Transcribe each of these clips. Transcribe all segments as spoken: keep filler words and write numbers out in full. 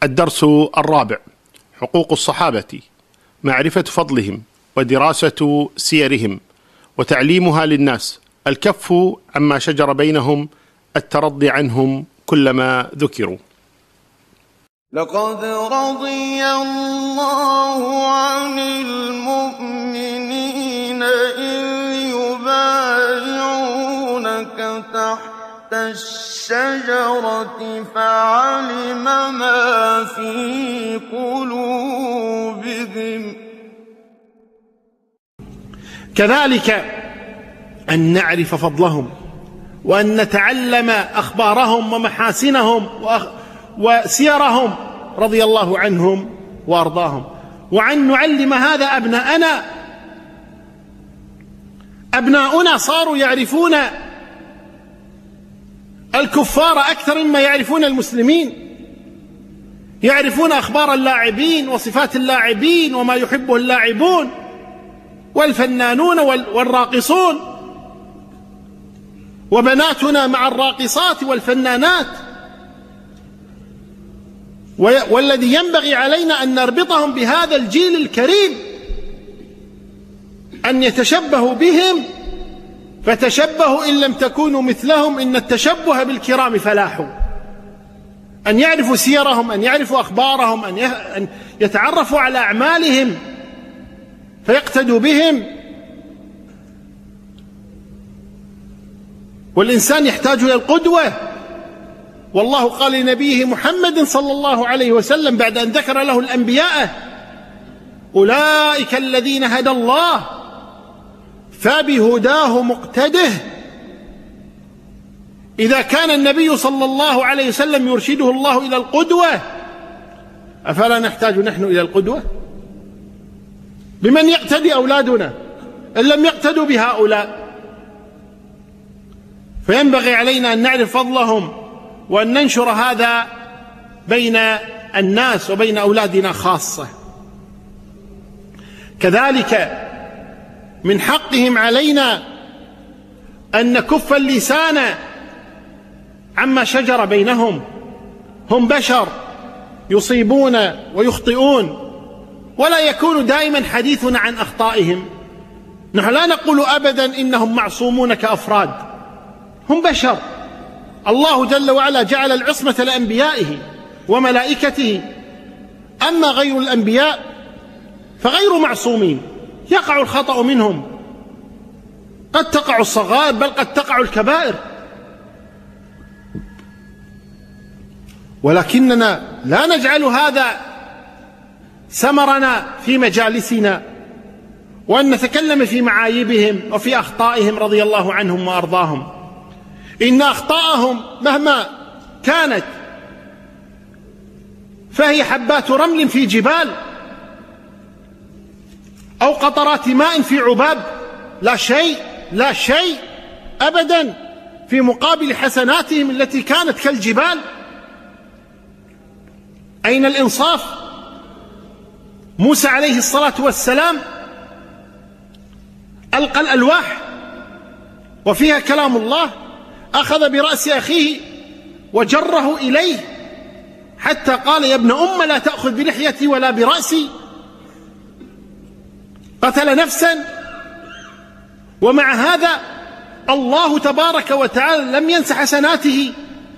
الدرس الرابع: حقوق الصحابة، معرفة فضلهم ودراسة سيرهم وتعليمها للناس، الكف عما شجر بينهم، الترضي عنهم كلما ذكروا. لقد رضي الله عن المؤمنين إذ يبايعونك تحت الشجرة فعلم ما في قلوبهم. كذلك أن نعرف فضلهم وأن نتعلم أخبارهم ومحاسنهم وسيرهم رضي الله عنهم وأرضاهم، وأن نعلم هذا أبناءنا. أبناؤنا صاروا يعرفون الكفار أكثر مما يعرفون المسلمين، يعرفون أخبار اللاعبين وصفات اللاعبين وما يحبه اللاعبون والفنانون والراقصون، وبناتنا مع الراقصات والفنانات. والذي ينبغي علينا أن نربطهم بهذا الجيل الكريم، أن يتشبهوا بهم، فتشبهوا إن لم تكونوا مثلهم، إن التشبه بالكرام فلاح. أن يعرفوا سيرهم، أن يعرفوا أخبارهم، أن يتعرفوا على أعمالهم فيقتدوا بهم. والإنسان يحتاج إلى القدوة، والله قال لنبيه محمد صلى الله عليه وسلم بعد أن ذكر له الأنبياء: أولئك الذين هدى الله فبهداه مقتده. إذا كان النبي صلى الله عليه وسلم يرشده الله إلى القدوة، أفلا نحتاج نحن إلى القدوة؟ بمن يقتدي أولادنا إن لم يقتدوا بهؤلاء؟ فينبغي علينا أن نعرف فضلهم وأن ننشر هذا بين الناس وبين أولادنا خاصة. كذلك من حقهم علينا أن نكف اللسان عما شجر بينهم. هم بشر يصيبون ويخطئون، ولا يكون دائما حديثنا عن أخطائهم. نحن لا نقول أبدا إنهم معصومون كأفراد، هم بشر. الله جل وعلا جعل العصمة لأنبيائه وملائكته، أما غير الأنبياء فغير معصومين، يقع الخطأ منهم، قد تقع الصغائر بل قد تقع الكبائر، ولكننا لا نجعل هذا سمرنا في مجالسنا، وأن نتكلم في معايبهم وفي أخطائهم رضي الله عنهم وأرضاهم. إن أخطاءهم مهما كانت فهي حبات رمل في جبال أو قطرات ماء في عباب، لا شيء لا شيء أبدا في مقابل حسناتهم التي كانت كالجبال. أين الإنصاف؟ موسى عليه الصلاة والسلام ألقى الألواح وفيها كلام الله، أخذ برأس أخيه وجره إليه حتى قال: يا ابن أم لا تأخذ بلحيتي ولا برأسي. قتل نفسا، ومع هذا الله تبارك وتعالى لم ينس حسناته،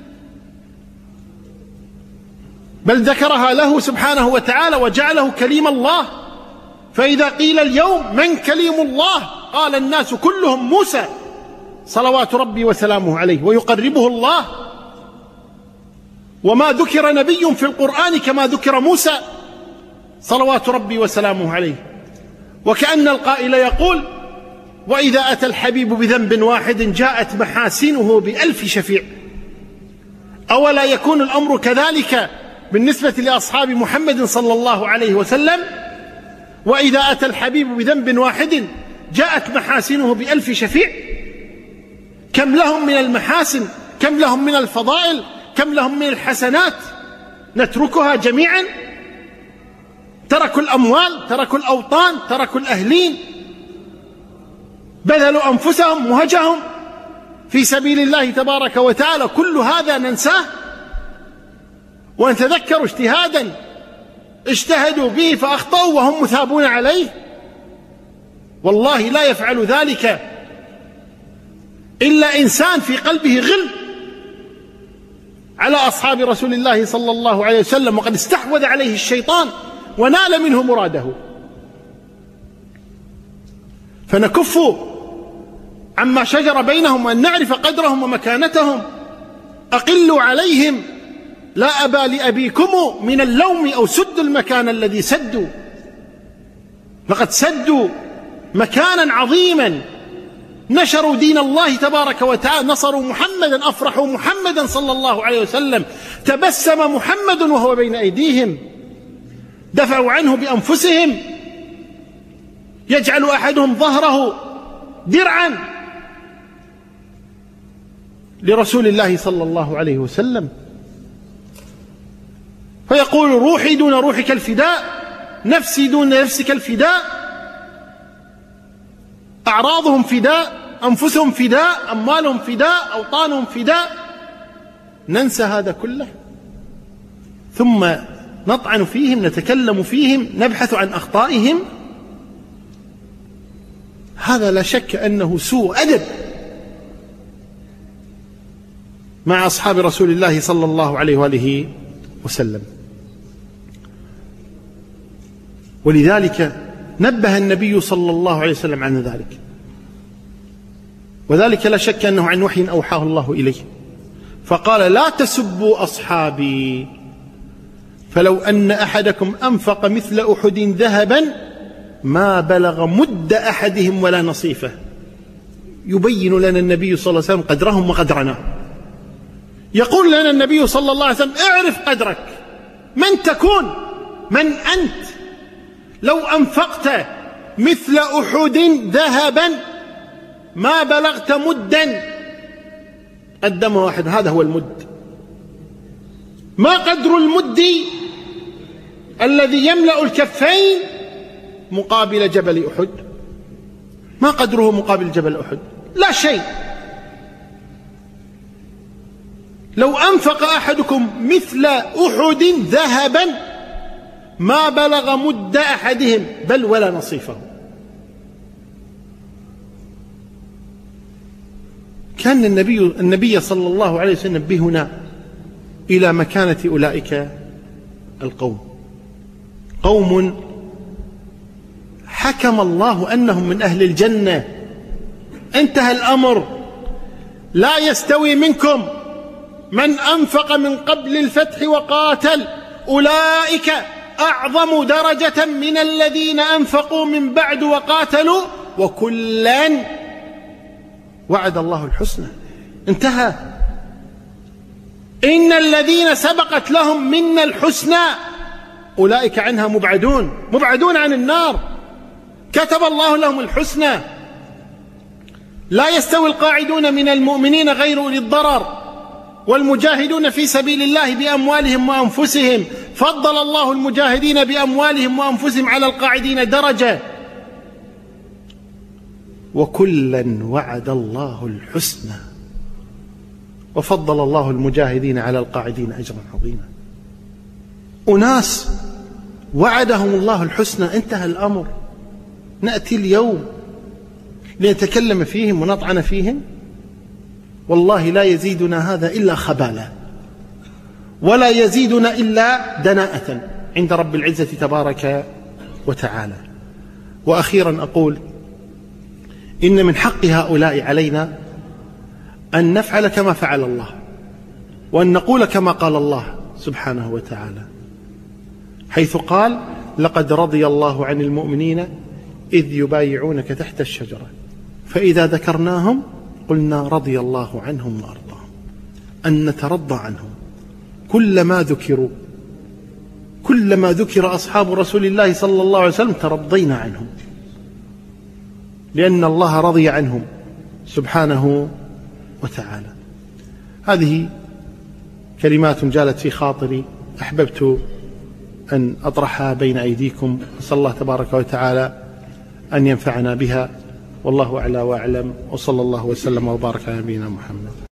بل ذكرها له سبحانه وتعالى وجعله كليم الله. فإذا قيل اليوم من كليم الله قال الناس كلهم موسى صلوات ربي وسلامه عليه، ويقربه الله. وما ذكر نبي في القرآن كما ذكر موسى صلوات ربي وسلامه عليه. وكأن القائل يقول: وإذا أتى الحبيب بذنب واحد جاءت محاسنه بألف شفيع. أولا يكون الأمر كذلك بالنسبة لأصحاب محمد صلى الله عليه وسلم؟ وإذا أتى الحبيب بذنب واحد جاءت محاسنه بألف شفيع. كم لهم من المحاسن، كم لهم من الفضائل، كم لهم من الحسنات، نتركها جميعا؟ تركوا الأموال، تركوا الأوطان، تركوا الأهلين، بذلوا أنفسهم وهجهم في سبيل الله تبارك وتعالى. كل هذا ننساه ونتذكر اجتهادا اجتهدوا به فأخطأوا وهم مثابون عليه؟ والله لا يفعل ذلك إلا إنسان في قلبه غل على أصحاب رسول الله صلى الله عليه وسلم، وقد استحوذ عليه الشيطان ونال منه مراده. فنكف عما شجر بينهم وأن نعرف قدرهم ومكانتهم. أقلوا عليهم لا أبا لأبيكم من اللوم أو سدوا المكان الذي سدوا، لقد سدوا مكانا عظيما، نشروا دين الله تبارك وتعالى، نصروا محمدا، أفرحوا محمدا صلى الله عليه وسلم، تبسم محمد وهو بين أيديهم، دفعوا عنه بأنفسهم، يجعل أحدهم ظهره درعا لرسول الله صلى الله عليه وسلم، فيقول روحي دون روحك الفداء، نفسي دون نفسك الفداء، أعراضهم فداء، أنفسهم فداء، أموالهم فداء، أوطانهم فداء. ننسى هذا كله ثم نطعن فيهم، نتكلم فيهم، نبحث عن أخطائهم. هذا لا شك أنه سوء أدب مع أصحاب رسول الله صلى الله عليه وآله وسلم. ولذلك نبه النبي صلى الله عليه وسلم عن ذلك، وذلك لا شك أنه عن وحي أوحاه الله إليه، فقال لا تسبوا أصحابي فلو أن أحدكم أنفق مثل أحد ذهبا ما بلغ مد أحدهم ولا نصيفه. يبين لنا النبي صلى الله عليه وسلم قدرهم وقدرنا. يقول لنا النبي صلى الله عليه وسلم اعرف قدرك، من تكون، من أنت. لو أنفقت مثل أحد ذهبا ما بلغت مدا، قدمه واحد، هذا هو المد. ما قدر المد الذي يملأ الكفين مقابل جبل أحد؟ ما قدره مقابل جبل أحد؟ لا شيء. لو أنفق أحدكم مثل أحد ذهبا ما بلغ مد أحدهم بل ولا نصيفه. كان النبي النبي صلى الله عليه وسلم بهنا إلى مكانة أولئك القوم، قوم حكم الله أنهم من أهل الجنة، انتهى الأمر. لا يستوي منكم من أنفق من قبل الفتح وقاتل، أولئك أعظم درجة من الذين أنفقوا من بعد وقاتلوا وكلا وعد الله الحسنى. انتهى. إن الذين سبقت لهم منا الحسنى أولئك عنها مبعدون، مبعدون عن النار، كتب الله لهم الحسنى. لا يستوي القاعدون من المؤمنين غير أولي الضرر والمجاهدون في سبيل الله بأموالهم وأنفسهم، فضل الله المجاهدين بأموالهم وأنفسهم على القاعدين درجة، وكلا وعد الله الحسنى، وفضل الله المجاهدين على القاعدين أجرا عظيما. أناس وعدهم الله الحسنى، انتهى الأمر. نأتي اليوم لنتكلم فيهم ونطعن فيهم؟ والله لا يزيدنا هذا إلا خبالا، ولا يزيدنا إلا دناءة عند رب العزة تبارك وتعالى. وأخيرا أقول إن من حق هؤلاء علينا أن نفعل كما فعل الله، وأن نقول كما قال الله سبحانه وتعالى، حيث قال لقد رضي الله عن المؤمنين إذ يبايعونك تحت الشجرة فإذا ذكرناهم قلنا رضي الله عنهم وأرضاهم. أن نترضى عنهم كلما ذكروا، كلما ذكر أصحاب رسول الله صلى الله عليه وسلم ترضينا عنهم، لأن الله رضي عنهم سبحانه وتعالى. هذه كلمات جالت في خاطري، أحببت أن أطرحها بين أيديكم، أسأل الله تبارك وتعالى أن ينفعنا بها، والله أعلى وأعلم، وصلى الله وسلم وبارك على نبينا محمد.